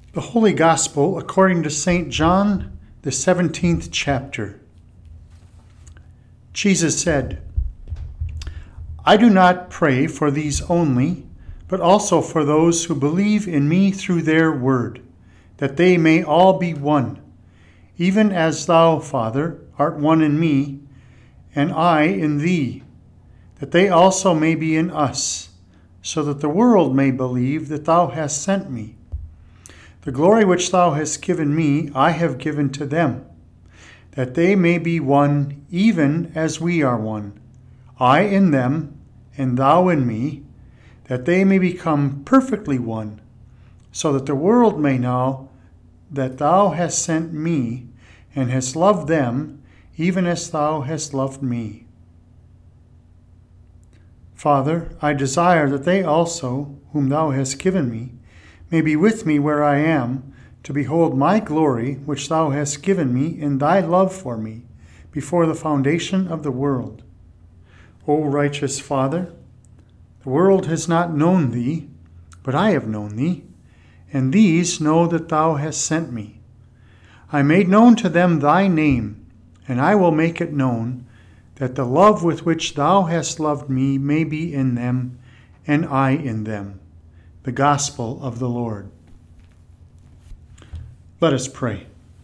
The Holy Gospel according to St. John, the 17th chapter. Jesus said, "I do not pray for these only, but also for those who believe in me through their word, that they may all be one, even as thou, Father, art one in me, and I in thee, that they also may be in us, so that the world may believe that thou hast sent me. The glory which thou hast given me, I have given to them, that they may be one, even as we are one, I in them, and thou in me, that they may become perfectly one, so that the world may know that thou hast sent me, and hast loved them, even as thou hast loved me. Father, I desire that they also, whom thou hast given me, may be with me where I am, to behold my glory which thou hast given me in thy love for me, before the foundation of the world. O righteous Father, the world has not known thee, but I have known thee, and these know that thou hast sent me. I made known to them thy name, and I will make it known, that the love with which thou hast loved me may be in them, and I in them." The Gospel of the Lord. Let us pray.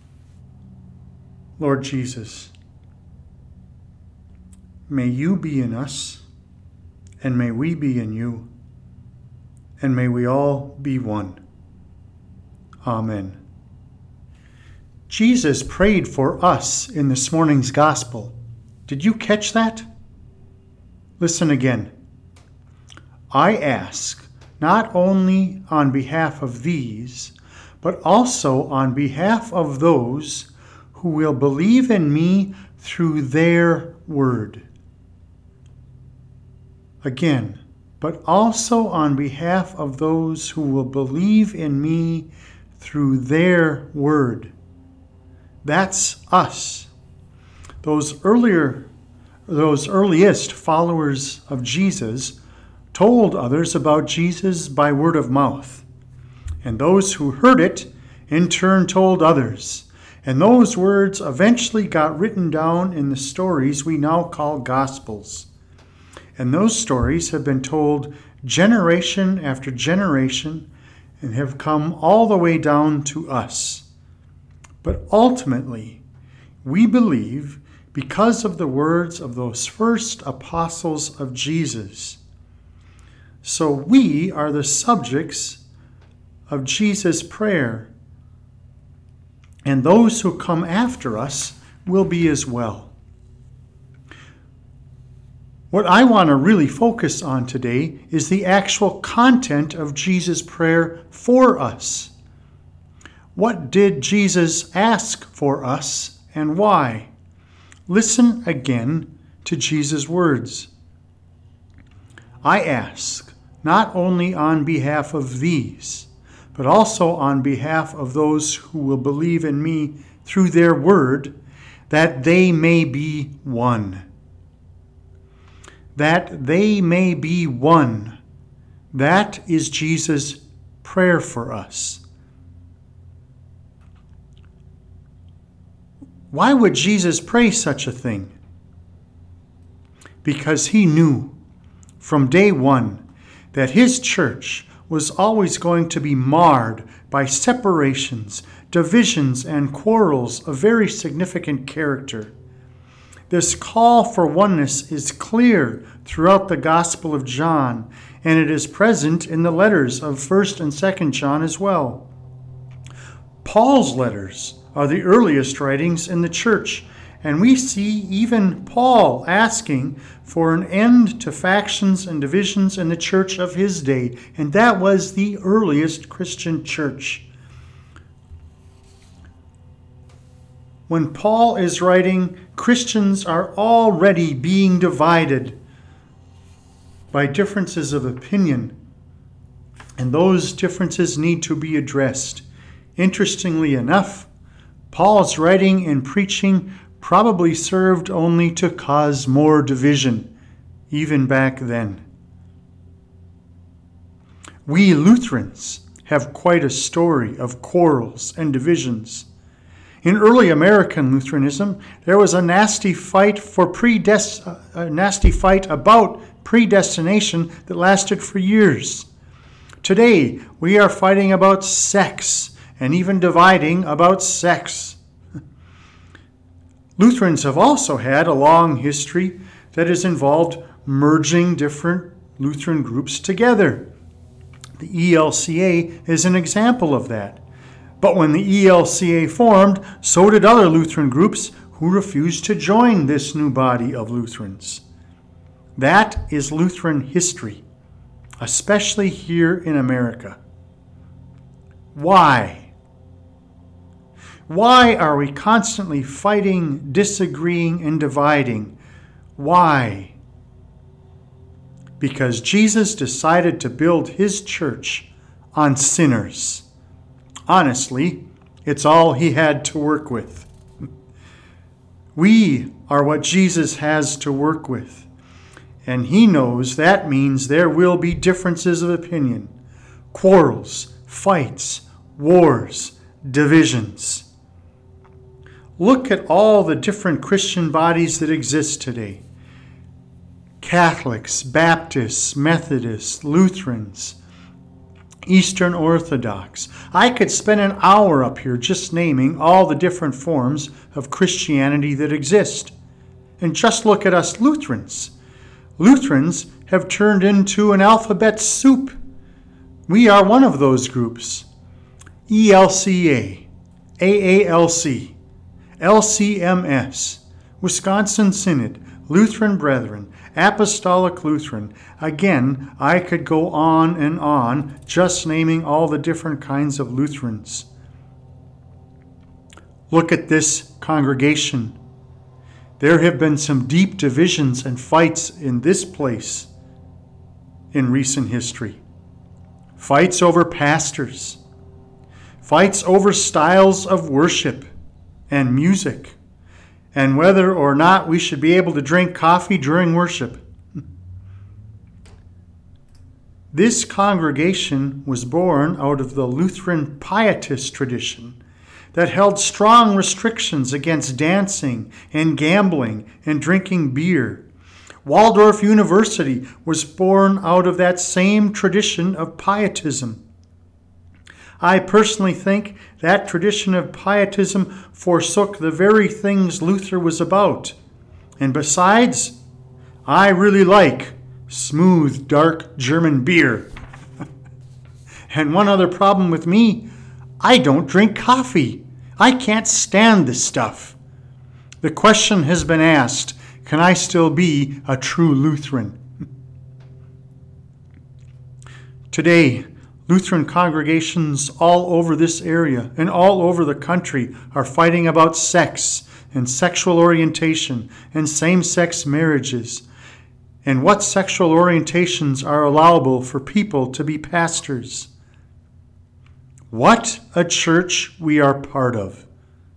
Lord Jesus, may you be in us, and may we be in you, and may we all be one. Amen. Jesus prayed for us in this morning's Gospel. Did you catch that? Listen again. I ask, not only on behalf of these, but also on behalf of those who will believe in me through their word. Again, but also on behalf of those who will believe in me through their word. That's us. Those earliest followers of Jesus told others about Jesus by word of mouth. And those who heard it, in turn, told others. And those words eventually got written down in the stories we now call Gospels. And those stories have been told generation after generation and have come all the way down to us. But ultimately, we believe because of the words of those first apostles of Jesus. So we are the subjects of Jesus' prayer, and those who come after us will be as well. What I want to really focus on today is the actual content of Jesus' prayer for us. What did Jesus ask for us, and why? Listen again to Jesus' words. I ask, not only on behalf of these, but also on behalf of those who will believe in me through their word, that they may be one. That they may be one. That is Jesus' prayer for us. Why would Jesus pray such a thing? Because he knew from day one that his church was always going to be marred by separations, divisions, and quarrels of very significant character. This call for oneness is clear throughout the Gospel of John, and it is present in the letters of 1st and 2nd John as well. Paul's letters are the earliest writings in the church, and we see even Paul asking for an end to factions and divisions in the church of his day, and that was the earliest Christian church. When Paul is writing, Christians are already being divided by differences of opinion, and those differences need to be addressed. Interestingly enough, Paul's writing and preaching probably served only to cause more division, even back then. We Lutherans have quite a story of quarrels and divisions. In early American Lutheranism, there was a nasty fight about predestination that lasted for years. Today, we are fighting about sex and even dividing about sex. Lutherans have also had a long history that has involved merging different Lutheran groups together. The ELCA is an example of that. But when the ELCA formed, so did other Lutheran groups who refused to join this new body of Lutherans. That is Lutheran history, especially here in America. Why? Why are we constantly fighting, disagreeing, and dividing? Why? Because Jesus decided to build his church on sinners. Honestly, it's all he had to work with. We are what Jesus has to work with. And he knows that means there will be differences of opinion, quarrels, fights, wars, divisions. Look at all the different Christian bodies that exist today. Catholics, Baptists, Methodists, Lutherans, Eastern Orthodox. I could spend an hour up here just naming all the different forms of Christianity that exist. And just look at us Lutherans. Lutherans have turned into an alphabet soup. We are one of those groups. ELCA, AALC, LCMS, Wisconsin Synod, Lutheran Brethren, Apostolic Lutheran. Again, I could go on just naming all the different kinds of Lutherans. Look at this congregation. There have been some deep divisions and fights in this place in recent history. Fights over pastors. Fights over styles of worship and music, and whether or not we should be able to drink coffee during worship. This congregation was born out of the Lutheran Pietist tradition that held strong restrictions against dancing and gambling and drinking beer. Waldorf University was born out of that same tradition of Pietism. I personally think that tradition of Pietism forsook the very things Luther was about. And besides, I really like smooth, dark German beer. And one other problem with me, I don't drink coffee. I can't stand this stuff. The question has been asked, can I still be a true Lutheran? Today, Lutheran congregations all over this area and all over the country are fighting about sex and sexual orientation and same-sex marriages and what sexual orientations are allowable for people to be pastors. What a church we are part of.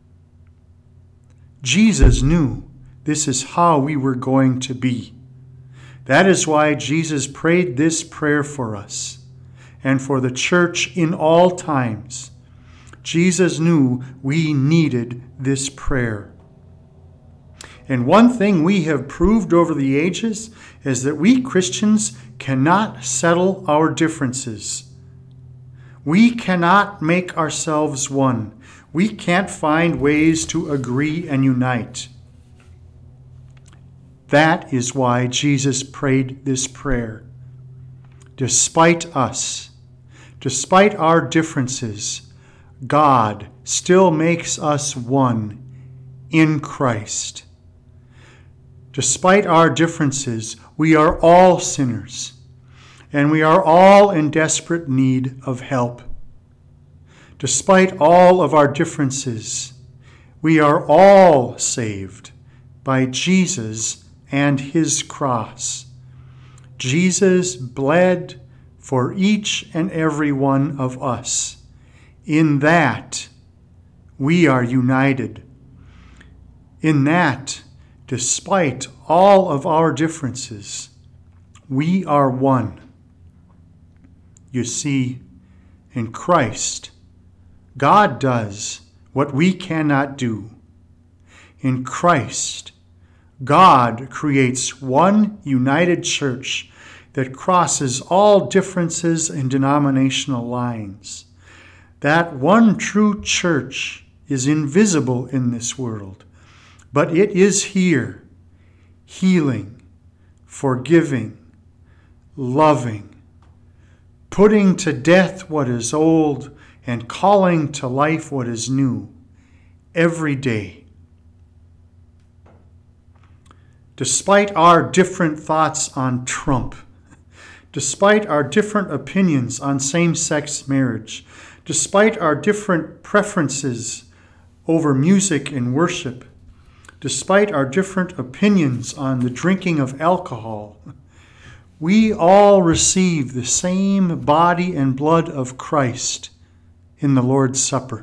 Jesus knew this is how we were going to be. That is why Jesus prayed this prayer for us and for the church in all times. Jesus knew we needed this prayer. And one thing we have proved over the ages is that we Christians cannot settle our differences. We cannot make ourselves one. We can't find ways to agree and unite. That is why Jesus prayed this prayer. Despite us, despite our differences, God still makes us one in Christ. Despite our differences, we are all sinners, and we are all in desperate need of help. Despite all of our differences, we are all saved by Jesus and his cross. Jesus bled for each and every one of us. In that, we are united. In that, despite all of our differences, we are one. You see, in Christ, God does what we cannot do. In Christ, God creates one united church that crosses all differences in denominational lines. That one true church is invisible in this world, but it is here, healing, forgiving, loving, putting to death what is old and calling to life what is new every day. Despite our different thoughts on Trump, despite our different opinions on same-sex marriage, despite our different preferences over music and worship, despite our different opinions on the drinking of alcohol, we all receive the same body and blood of Christ in the Lord's Supper.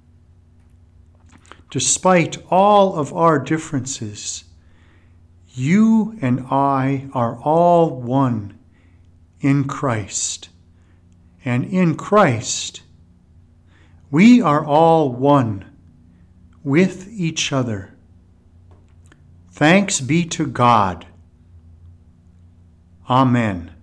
Despite all of our differences, you and I are all one in Christ. And in Christ, we are all one with each other. Thanks be to God. Amen.